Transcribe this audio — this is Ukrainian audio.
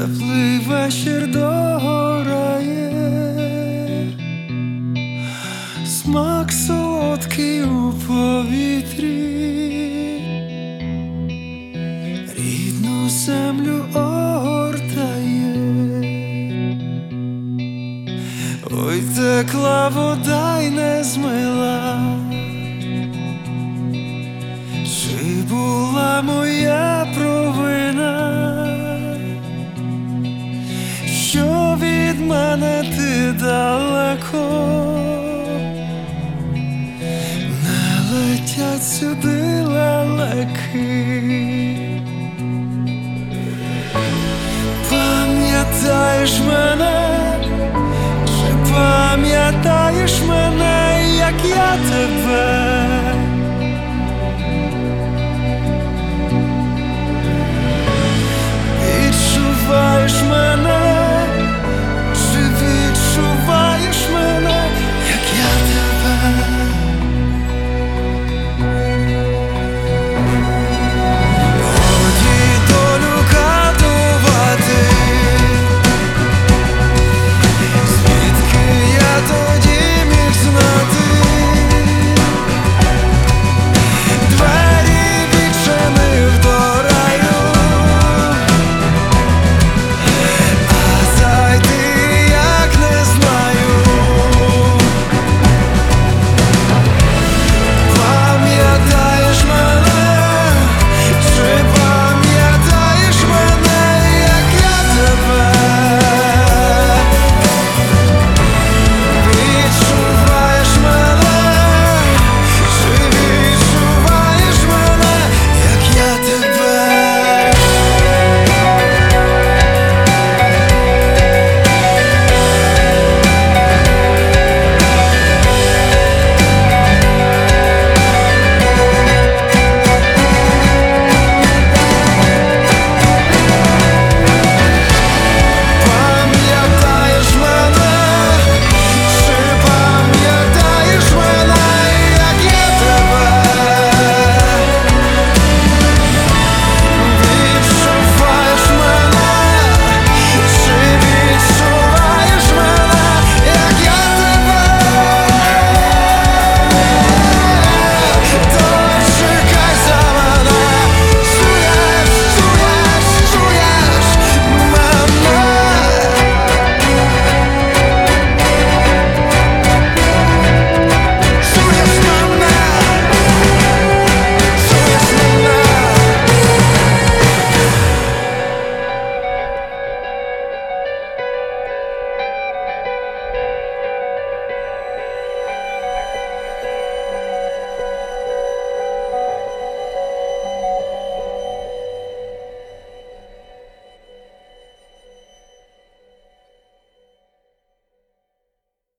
теплий вечір догорає, смак солодкий у повітрі, рідну землю огортає. Ой, текла вода й не змила, чи була моя провина, що від мене ти далеко, не летять сюди лелеки. Пам'ятаєш мене, чи пам'ятаєш мене, як я тебе?